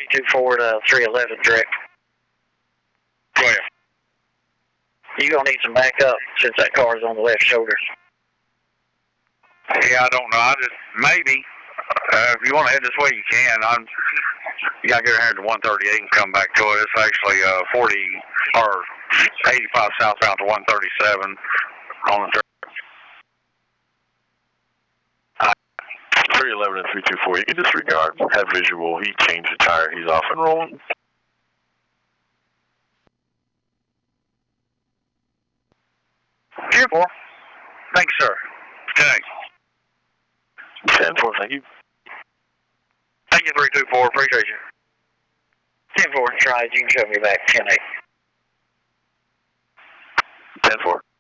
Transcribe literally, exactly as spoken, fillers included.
three two four to three eleven direct. Go ahead. You're going to need some backup since that car is on the left shoulder. Yeah, I don't know. I just, maybe. Uh, if you want to head this way, you can. I'm, you got to get ahead to one thirty-eight and come back to it. It's actually uh, forty or eighty-five southbound to one thirty-seven on the three eleven and three two four, you can disregard, have visual, he changed the tire, he's off and rolling. ten four. Thanks, sir. ten eight. ten four, thank you. Thank you, three two four, appreciate you. ten four, tries, you can show me back, ten eight. ten four.